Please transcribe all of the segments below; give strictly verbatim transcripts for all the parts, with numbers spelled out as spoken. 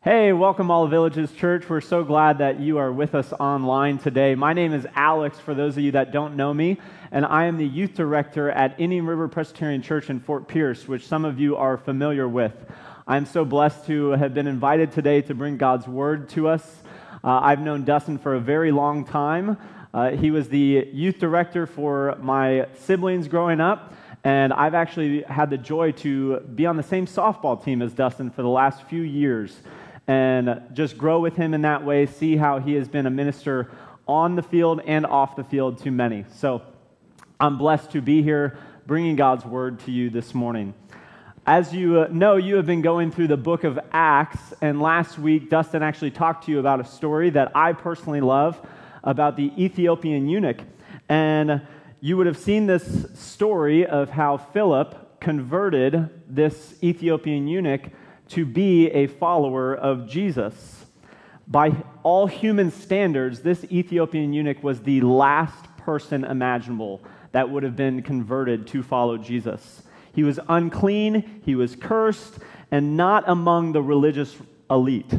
Hey, welcome All Villages Church. We're so glad that you are with us online today. My name is Alex, for those of you that don't know me, and I am the youth director at Indian River Presbyterian Church in Fort Pierce, which some of you are familiar with. I'm so blessed to have been invited today to bring God's Word to us. Uh, I've known Dustin for a very long time. Uh, he was the youth director for my siblings growing up, and I've actually had the joy to be on the same softball team as Dustin for the last few years. And just grow with him in that way, see how he has been a minister on the field and off the field to many. So I'm blessed to be here bringing God's Word to you this morning. As you know, you have been going through the book of Acts, and last week Dustin actually talked to you about a story that I personally love about the Ethiopian eunuch. And you would have seen this story of how Philip converted this Ethiopian eunuch to be a follower of Jesus. By all human standards, this Ethiopian eunuch was the last person imaginable that would have been converted to follow Jesus. He was unclean, he was cursed, and not among the religious elite.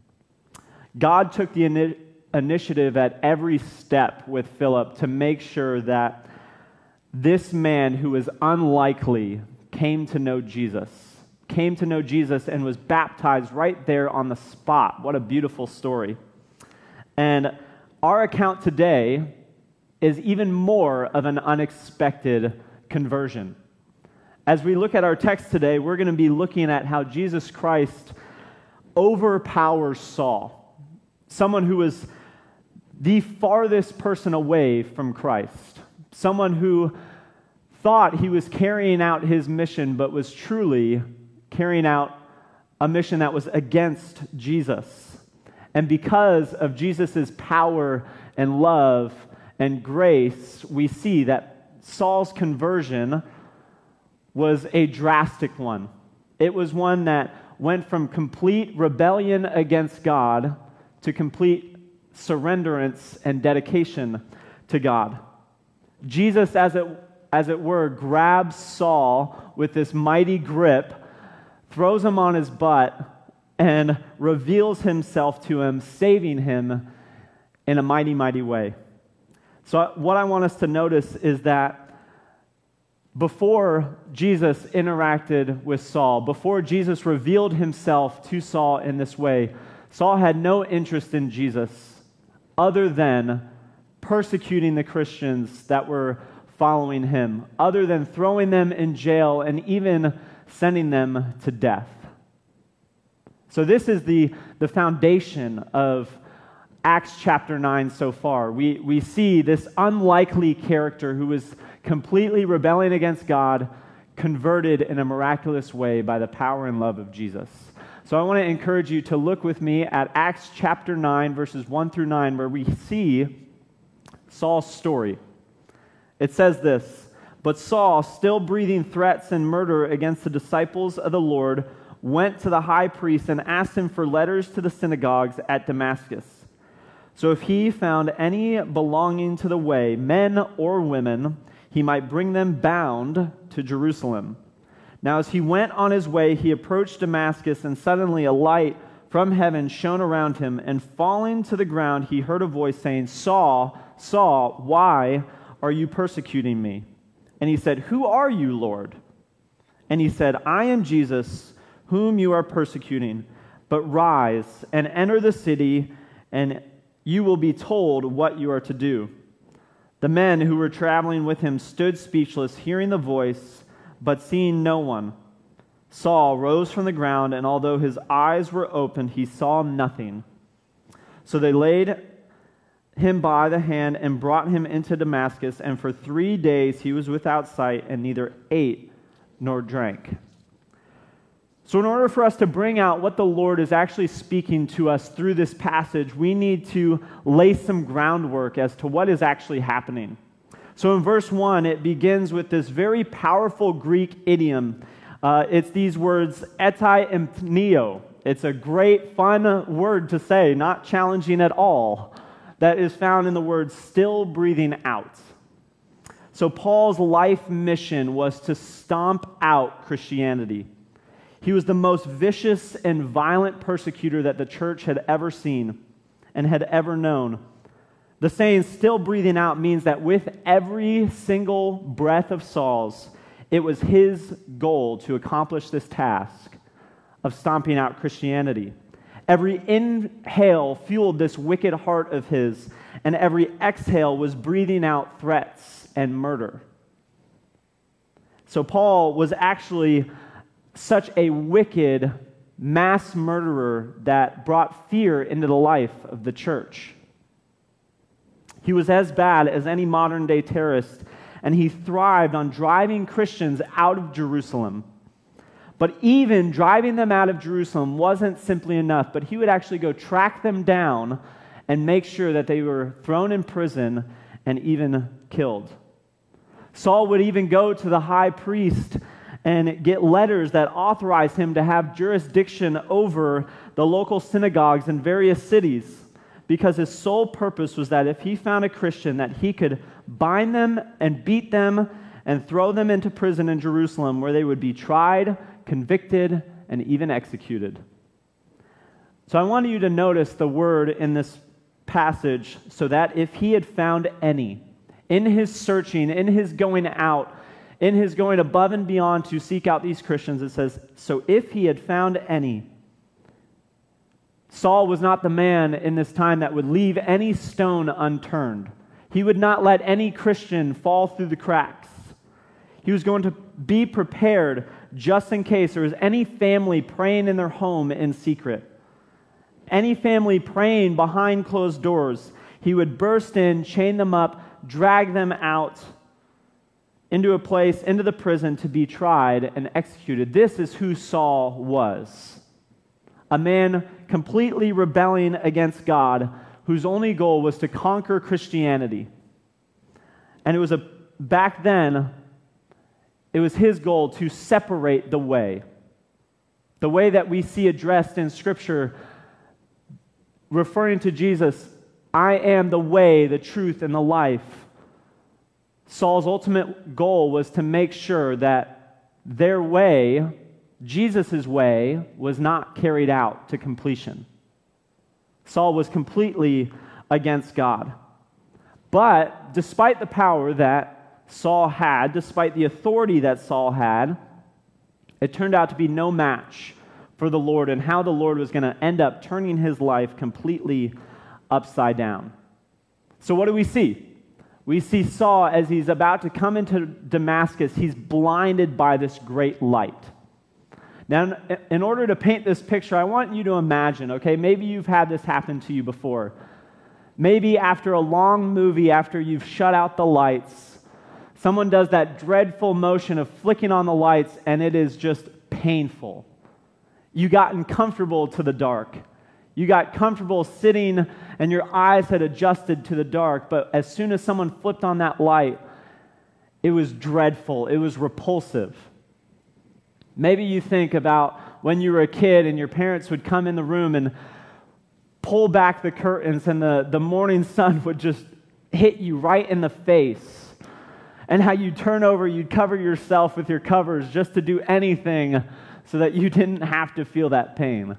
God took the ini- initiative at every step with Philip to make sure that this man who was unlikely came to know Jesus. came to know Jesus and was baptized right there on the spot. What a beautiful story. And our account today is even more of an unexpected conversion. As we look at our text today, we're going to be looking at how Jesus Christ overpowers Saul, someone who was the farthest person away from Christ, someone who thought he was carrying out his mission but was truly carrying out a mission that was against Jesus. And because of Jesus' power and love and grace, we see that Saul's conversion was a drastic one. It was one that went from complete rebellion against God to complete surrenderance and dedication to God. Jesus, as it, as it were, grabs Saul with this mighty grip, throws him on his butt, and reveals himself to him, saving him in a mighty, mighty way. So what I want us to notice is that before Jesus interacted with Saul, before Jesus revealed himself to Saul in this way, Saul had no interest in Jesus other than persecuting the Christians that were following him, other than throwing them in jail and even sending them to death. So this is the, the foundation of Acts chapter nine so far. We, we see this unlikely character who was completely rebelling against God, converted in a miraculous way by the power and love of Jesus. So I want to encourage you to look with me at Acts chapter nine, verses one through nine, where we see Saul's story. It says this: "But Saul, still breathing threats and murder against the disciples of the Lord, went to the high priest and asked him for letters to the synagogues at Damascus. So if he found any belonging to the way, men or women, he might bring them bound to Jerusalem. Now as he went on his way, he approached Damascus, and suddenly a light from heaven shone around him, and falling to the ground, he heard a voice saying, 'Saul, Saul, why are you persecuting me?' And he said, 'Who are you, Lord?' And he said, 'I am Jesus, whom you are persecuting. But rise and enter the city, and you will be told what you are to do.' The men who were traveling with him stood speechless, hearing the voice, but seeing no one. Saul rose from the ground, and although his eyes were opened, he saw nothing. So they laid him by the hand and brought him into Damascus, and for three days he was without sight and neither ate nor drank." So in order for us to bring out what the Lord is actually speaking to us through this passage, we need to lay some groundwork as to what is actually happening. So in verse one, it begins with this very powerful Greek idiom. Uh, it's these words, etai empneo. It's a great, fun word to say, not challenging at all, that is found in the word still breathing out. So Paul's life mission was to stomp out Christianity. He was the most vicious and violent persecutor that the church had ever seen and had ever known. The saying, still breathing out, means that with every single breath of Saul's, it was his goal to accomplish this task of stomping out Christianity. Every inhale fueled this wicked heart of his, and every exhale was breathing out threats and murder. So Paul was actually such a wicked mass murderer that brought fear into the life of the church. He was as bad as any modern-day terrorist, and he thrived on driving Christians out of Jerusalem. But even driving them out of Jerusalem wasn't simply enough, but he would actually go track them down and make sure that they were thrown in prison and even killed. Saul would even go to the high priest and get letters that authorized him to have jurisdiction over the local synagogues in various cities, because his sole purpose was that if he found a Christian, that he could bind them and beat them and throw them into prison in Jerusalem, where they would be tried, convicted, and even executed. So I want you to notice the word in this passage, so that if he had found any, in his searching, in his going out, in his going above and beyond to seek out these Christians, it says, so if he had found any. Saul was not the man in this time that would leave any stone unturned. He would not let any Christian fall through the cracks. He was going to be prepared just in case there was any family praying in their home in secret. Any family praying behind closed doors, he would burst in, chain them up, drag them out into a place, into the prison to be tried and executed. This is who Saul was. A man completely rebelling against God, whose only goal was to conquer Christianity. And it was a back then, it was his goal to separate the way. The way that we see addressed in Scripture, referring to Jesus, I am the way, the truth, and the life. Saul's ultimate goal was to make sure that their way, Jesus' way, was not carried out to completion. Saul was completely against God. But despite the power that Saul had, despite the authority that Saul had, it turned out to be no match for the Lord and how the Lord was going to end up turning his life completely upside down. So what do we see? We see Saul, as he's about to come into Damascus, he's blinded by this great light. Now, in order to paint this picture, I want you to imagine, okay, maybe you've had this happen to you before. Maybe after a long movie, after you've shut out the lights, someone does that dreadful motion of flicking on the lights, and it is just painful. You got uncomfortable to the dark. You got comfortable sitting, and your eyes had adjusted to the dark, but as soon as someone flipped on that light, it was dreadful. It was repulsive. Maybe you think about when you were a kid and your parents would come in the room and pull back the curtains and the, the morning sun would just hit you right in the face. And how you'd turn over, you'd cover yourself with your covers just to do anything so that you didn't have to feel that pain.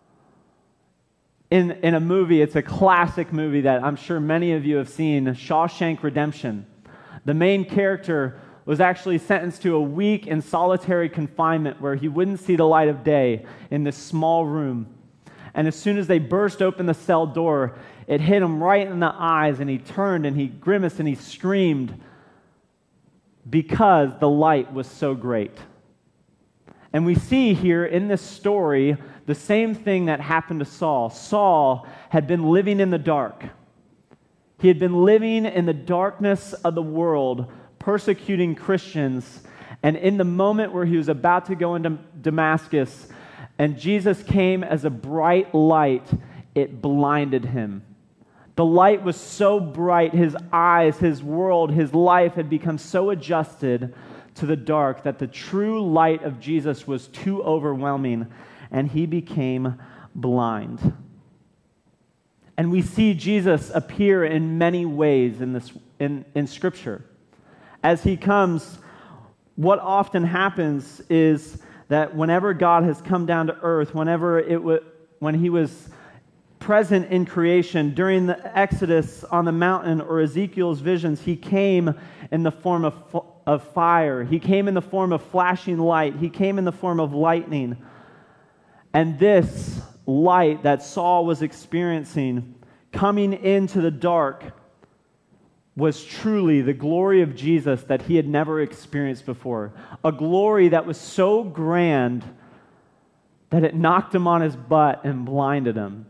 In, in a movie, it's a classic movie that I'm sure many of you have seen, Shawshank Redemption. The main character was actually sentenced to a week in solitary confinement where he wouldn't see the light of day in this small room. And as soon as they burst open the cell door, it hit him right in the eyes, and he turned and he grimaced and he screamed because the light was so great. And we see here in this story the same thing that happened to Saul. Saul had been living in the dark. He had been living in the darkness of the world, persecuting Christians. And in the moment where he was about to go into Damascus, and Jesus came as a bright light, it blinded him. The light was so bright, his eyes, his world, his life had become so adjusted to the dark that the true light of Jesus was too overwhelming, and he became blind. And we see Jesus appear in many ways in this in, in Scripture. As he comes, what often happens is that whenever God has come down to earth, whenever it w- when he was present in creation, during the Exodus on the mountain or Ezekiel's visions, he came in the form of, of fire. He came in the form of flashing light. He came in the form of lightning. And this light that Saul was experiencing coming into the dark was truly the glory of Jesus that he had never experienced before. A glory that was so grand that it knocked him on his butt and blinded him.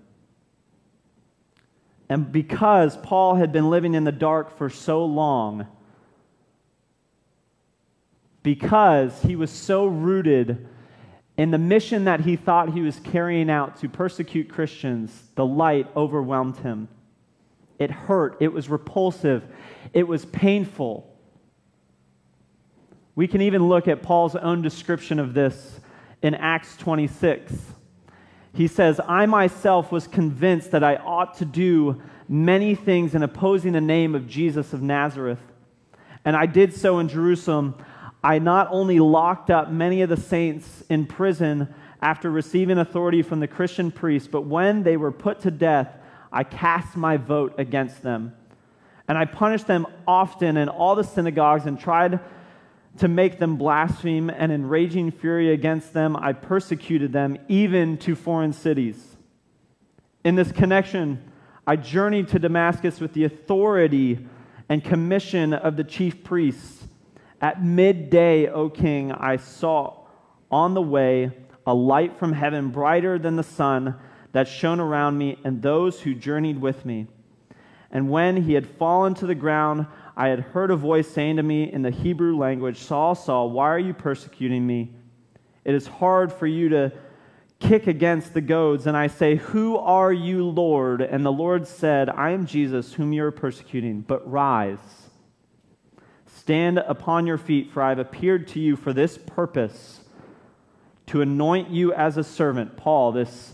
And because Paul had been living in the dark for so long, because he was so rooted in the mission that he thought he was carrying out to persecute Christians, the light overwhelmed him. It hurt. It was repulsive. It was painful. We can even look at Paul's own description of this in Acts twenty-six. He says, I myself was convinced that I ought to do many things in opposing the name of Jesus of Nazareth. And I did so in Jerusalem. I not only locked up many of the saints in prison after receiving authority from the Christian priests, but when they were put to death, I cast my vote against them. And I punished them often in all the synagogues and tried to make them blaspheme, and in raging fury against them, I persecuted them even to foreign cities. In this connection, I journeyed to Damascus with the authority and commission of the chief priests. At midday, O king, I saw on the way a light from heaven brighter than the sun that shone around me and those who journeyed with me. And when he had fallen to the ground, I had heard a voice saying to me in the Hebrew language, Saul, Saul, why are you persecuting me? It is hard for you to kick against the goads. And I say, who are you, Lord? And the Lord said, I am Jesus, whom you are persecuting. But rise, stand upon your feet, for I have appeared to you for this purpose, to anoint you as a servant. Paul, this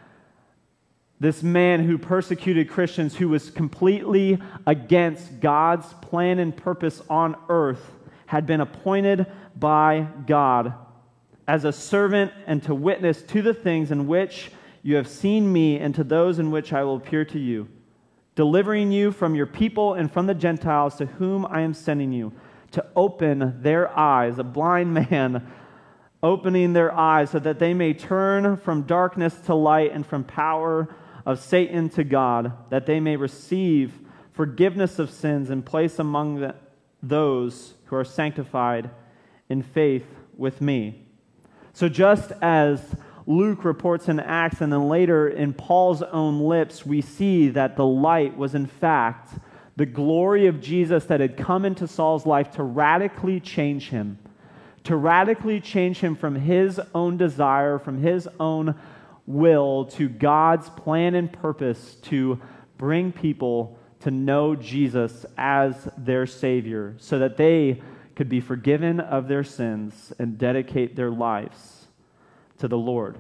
This man who persecuted Christians, who was completely against God's plan and purpose on earth, had been appointed by God as a servant and to witness to the things in which you have seen me and to those in which I will appear to you, delivering you from your people and from the Gentiles to whom I am sending you, to open their eyes, a blind man opening their eyes so that they may turn from darkness to light and from power of Satan to God, that they may receive forgiveness of sins and place among the, those who are sanctified in faith with me. So just as Luke reports in Acts and then later in Paul's own lips, we see that the light was in fact the glory of Jesus that had come into Saul's life to radically change him, to radically change him from his own desire, from his own will to God's plan and purpose to bring people to know Jesus as their Savior so that they could be forgiven of their sins and dedicate their lives to the Lord.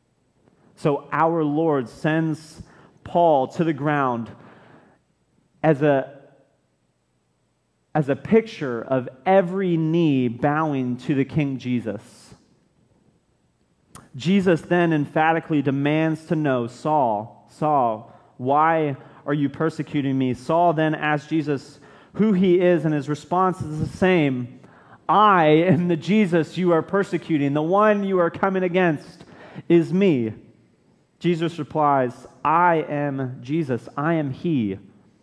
So our Lord sends Paul to the ground as a, as a picture of every knee bowing to the King Jesus. Jesus then emphatically demands to know, Saul, Saul, why are you persecuting me? Saul then asks Jesus who he is, and his response is the same. I am the Jesus you are persecuting. The one you are coming against is me. Jesus replies, I am Jesus. I am he.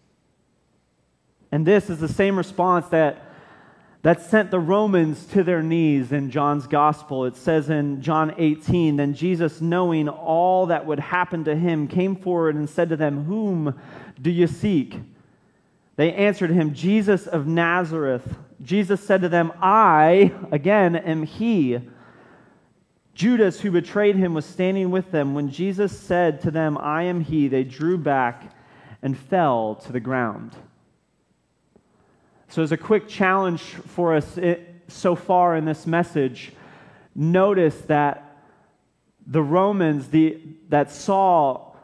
And this is the same response that that sent the Romans to their knees in John's gospel. It says in John eighteen, then Jesus, knowing all that would happen to him, came forward and said to them, whom do you seek? They answered him, Jesus of Nazareth. Jesus said to them, I, again, am he. Judas, who betrayed him, was standing with them. When Jesus said to them, I am he, they drew back and fell to the ground. So as a quick challenge for us so far in this message, notice that the Romans, the, that Saul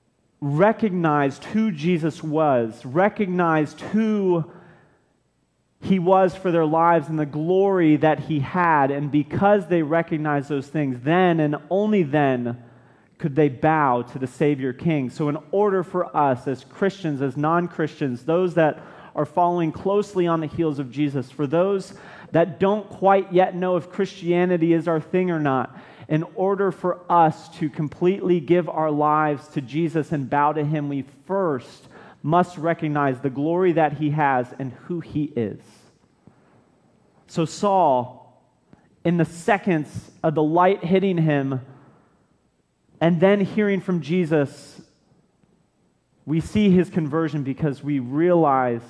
recognized who Jesus was, recognized who he was for their lives and the glory that he had. And because they recognized those things, then and only then could they bow to the Savior King. So in order for us as Christians, as non-Christians, those that are following closely on the heels of Jesus, for those that don't quite yet know if Christianity is our thing or not, in order for us to completely give our lives to Jesus and bow to him, we first must recognize the glory that he has and who he is. So Saul, in the seconds of the light hitting him and then hearing from Jesus, we see his conversion because we realize,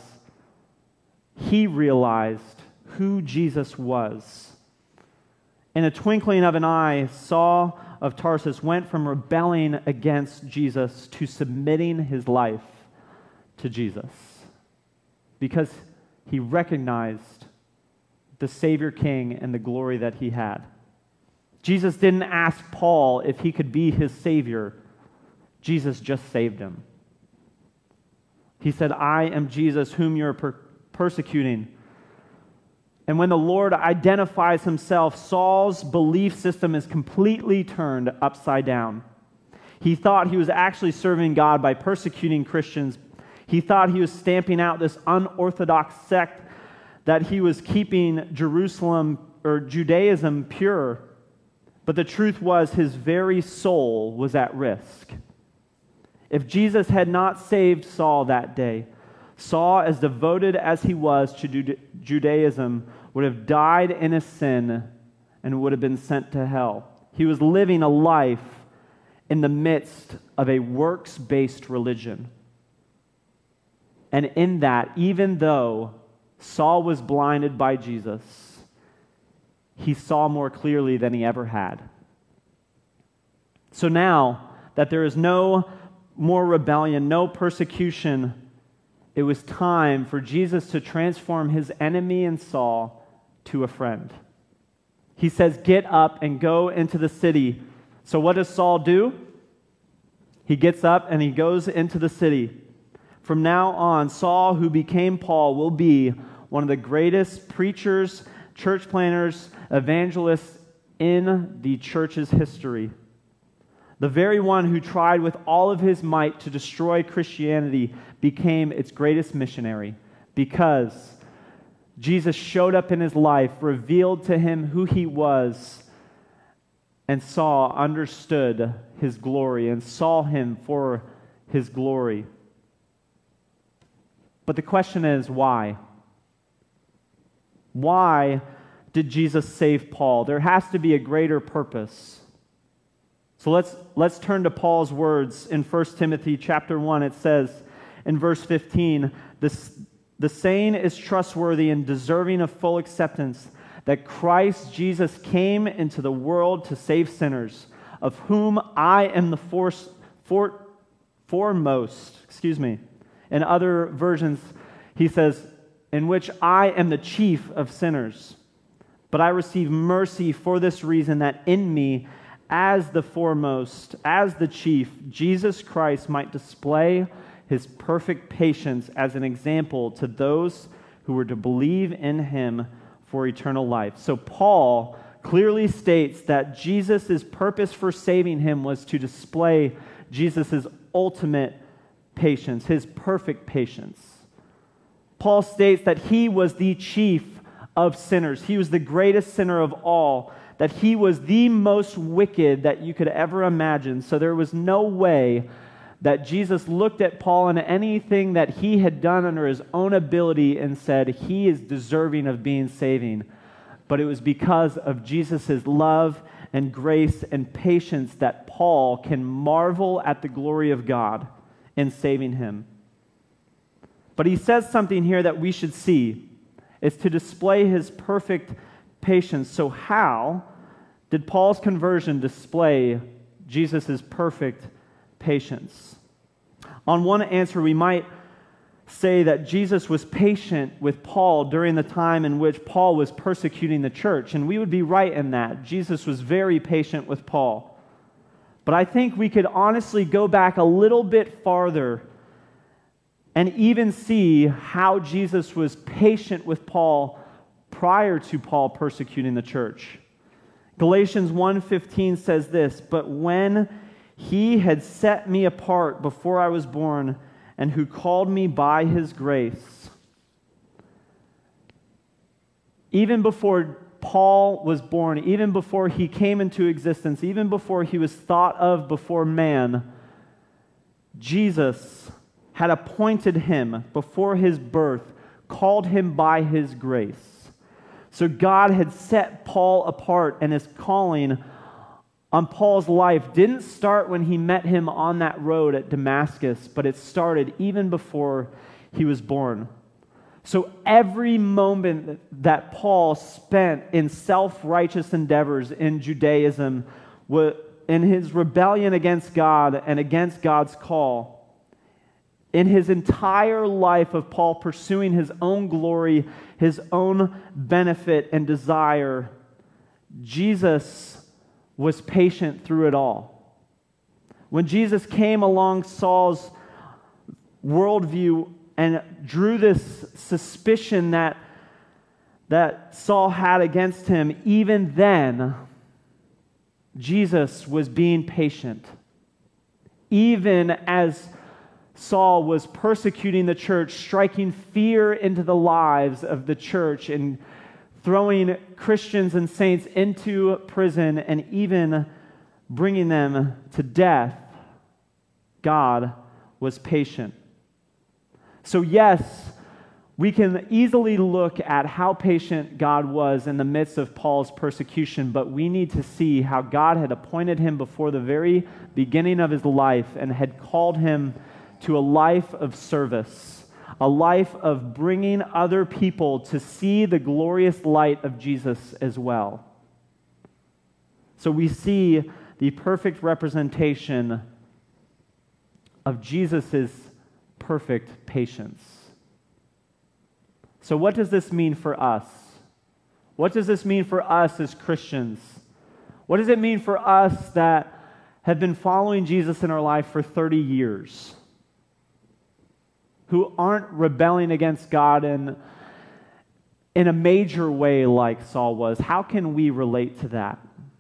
he realized who Jesus was. In a twinkling of an eye, Saul of Tarsus went from rebelling against Jesus to submitting his life to Jesus because he recognized the Savior King and the glory that he had. Jesus didn't ask Paul if he could be his Savior. Jesus just saved him. He said, I am Jesus whom you're per- persecuting. And when the Lord identifies himself, Saul's belief system is completely turned upside down. He thought he was actually serving God by persecuting Christians. He thought he was stamping out this unorthodox sect, that he was keeping Jerusalem or Judaism pure. But the truth was his very soul was at risk. If Jesus had not saved Saul that day, Saul, as devoted as he was to Judaism, would have died in his sin and would have been sent to hell. He was living a life in the midst of a works-based religion. And in that, even though Saul was blinded by Jesus, he saw more clearly than he ever had. So now that there is no more rebellion, no persecution, it was time for Jesus to transform his enemy in Saul to a friend. He says, get up and go into the city. So what does Saul do? He gets up and he goes into the city. From now on, Saul, who became Paul, will be one of the greatest preachers, church planners, evangelists in the church's history. The very one who tried with all of his might to destroy Christianity became its greatest missionary because Jesus showed up in his life, revealed to him who he was, and Saul understood his glory and saw him for his glory. But the question is, why? Why did Jesus save Paul? There has to be a greater purpose. So let's let's turn to Paul's words in First Timothy chapter one. It says in verse fifteen, this, the saying is trustworthy and deserving of full acceptance, that Christ Jesus came into the world to save sinners, of whom I am the force, for, foremost. Excuse me. In other versions, he says, in which I am the chief of sinners. But I receive mercy for this reason, that in me, as the foremost, as the chief, Jesus Christ might display his perfect patience as an example to those who were to believe in him for eternal life. So Paul clearly states that Jesus' purpose for saving him was to display Jesus' ultimate patience, his perfect patience. Paul states that he was the chief of sinners. He was the greatest sinner of all, that he was the most wicked that you could ever imagine. So there was no way that Jesus looked at Paul and anything that he had done under his own ability and said, he is deserving of being saving. But it was because of Jesus' love and grace and patience that Paul can marvel at the glory of God in saving him. But he says something here that we should see. It's to display his perfect patience. So how did Paul's conversion display Jesus' perfect patience? On one answer, we might say that Jesus was patient with Paul during the time in which Paul was persecuting the church, and we would be right in that. Jesus was very patient with Paul. But I think we could honestly go back a little bit farther and even see how Jesus was patient with Paul prior to Paul persecuting the church. Galatians one fifteen says this, "But when he had set me apart before I was born, and who called me by his grace." Even before Paul was born, even before he came into existence, even before he was thought of before man, Jesus had appointed him before his birth, called him by his grace. So God had set Paul apart, and his calling on Paul's life didn't start when he met him on that road at Damascus, but it started even before he was born. So every moment that Paul spent in self-righteous endeavors in Judaism, in his rebellion against God and against God's call, in his entire life of Paul pursuing his own glory, his own benefit and desire, Jesus was patient through it all. When Jesus came along Saul's worldview and drew this suspicion that, that Saul had against him, even then, Jesus was being patient. Even as Saul was persecuting the church, striking fear into the lives of the church and throwing Christians and saints into prison and even bringing them to death, God was patient. So yes, we can easily look at how patient God was in the midst of Paul's persecution, but we need to see how God had appointed him before the very beginning of his life and had called him to a life of service, a life of bringing other people to see the glorious light of Jesus as well. So we see the perfect representation of Jesus' perfect patience. So what does this mean for us? What does this mean for us as Christians? What does it mean for us that have been following Jesus in our life for thirty years? Who aren't rebelling against God in, in a major way like Saul was? How can we relate to that?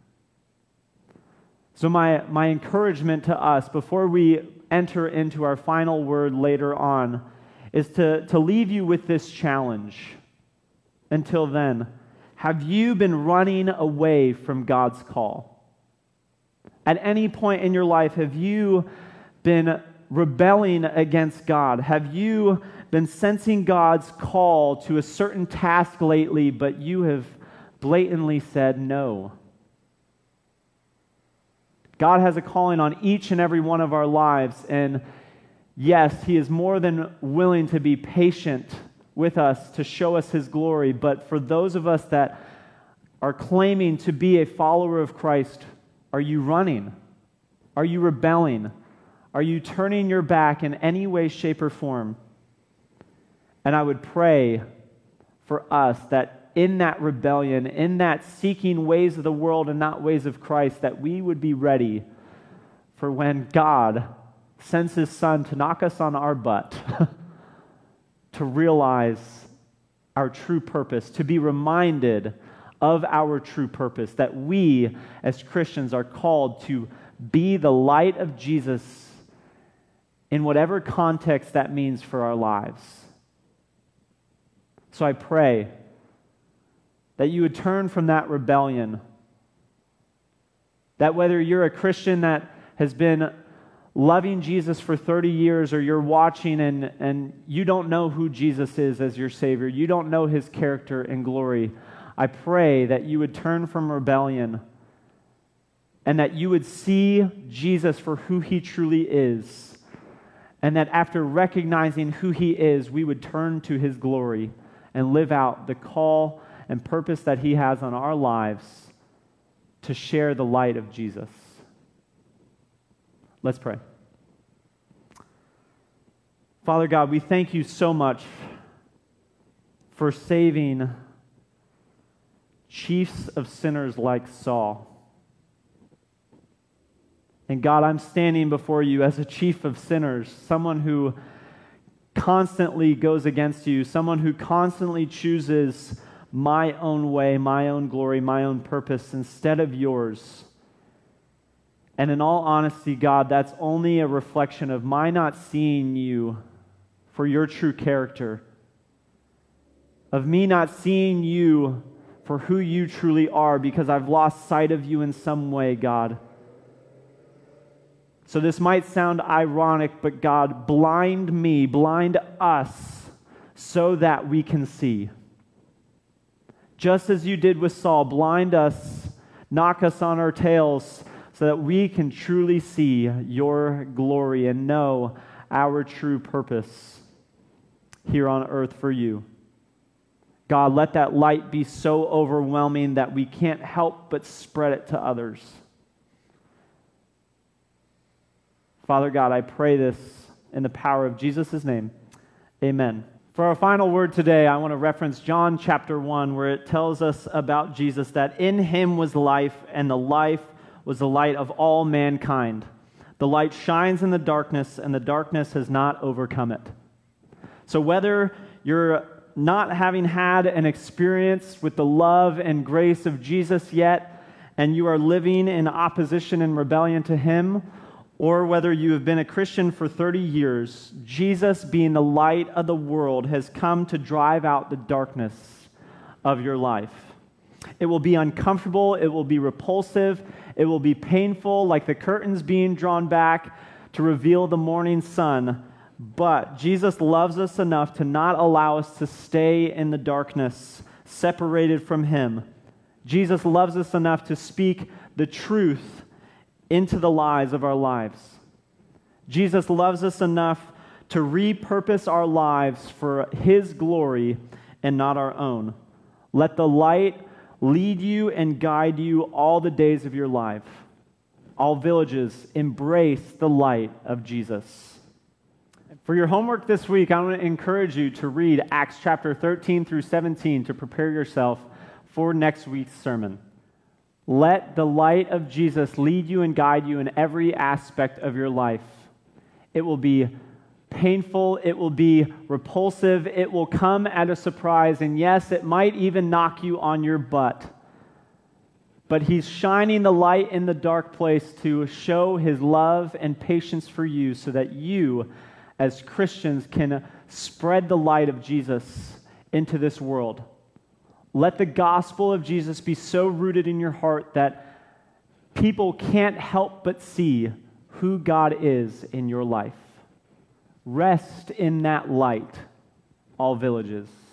So my, my encouragement to us before we enter into our final word later on is to, to leave you with this challenge. Until then, have you been running away from God's call? At any point in your life, have you been rebelling against God? Have you been sensing God's call to a certain task lately, but you have blatantly said no? God has a calling on each and every one of our lives, and yes, He is more than willing to be patient with us to show us His glory, but for those of us that are claiming to be a follower of Christ, are you running? Are you rebelling? Are you turning your back in any way, shape, or form? And I would pray for us that in that rebellion, in that seeking ways of the world and not ways of Christ, that we would be ready for when God sends His Son to knock us on our butt, to realize our true purpose, to be reminded of our true purpose, that we as Christians are called to be the light of Jesus in whatever context that means for our lives. So I pray that you would turn from that rebellion, that whether you're a Christian that has been loving Jesus for thirty years, or you're watching and, and you don't know who Jesus is as your Savior, you don't know His character and glory, I pray that you would turn from rebellion and that you would see Jesus for who He truly is, and that after recognizing who He is, we would turn to His glory and live out the call and purpose that He has on our lives to share the light of Jesus. Let's pray. Father God, we thank You so much for saving chiefs of sinners like Saul. And God, I'm standing before You as a chief of sinners, someone who constantly goes against you, someone who constantly chooses my own way, my own glory, my own purpose instead of yours. And in all honesty, God, that's only a reflection of my not seeing you for your true character, of me not seeing you for who you truly are because I've lost sight of you in some way, God. So this might sound ironic, but God, blind me, blind us, so that we can see. Just as you did with Saul, blind us, knock us on our tails, so that we can truly see your glory and know our true purpose here on earth for you. God, let that light be so overwhelming that we can't help but spread it to others. Father God, I pray this in the power of Jesus' name. Amen. For our final word today, I want to reference John chapter one, where it tells us about Jesus that in him was life, and the life was the light of all mankind. The light shines in the darkness, and the darkness has not overcome it. So whether you're not having had an experience with the love and grace of Jesus yet, and you are living in opposition and rebellion to him, or whether you have been a Christian for thirty years, Jesus, being the light of the world, has come to drive out the darkness of your life. It will be uncomfortable, it will be repulsive, it will be painful, like the curtains being drawn back to reveal the morning sun. But Jesus loves us enough to not allow us to stay in the darkness, separated from him. Jesus loves us enough to speak the truth into the lies of our lives. Jesus loves us enough to repurpose our lives for his glory and not our own. Let the light lead you and guide you all the days of your life. All villages, embrace the light of Jesus. For your homework this week, I want to encourage you to read Acts chapter thirteen through seventeen to prepare yourself for next week's sermon. Let the light of Jesus lead you and guide you in every aspect of your life. It will be painful, it will be repulsive, it will come at a surprise, and yes, it might even knock you on your butt. But he's shining the light in the dark place to show his love and patience for you so that you, as Christians, can spread the light of Jesus into this world. Let the gospel of Jesus be so rooted in your heart that people can't help but see who God is in your life. Rest in that light, all villages.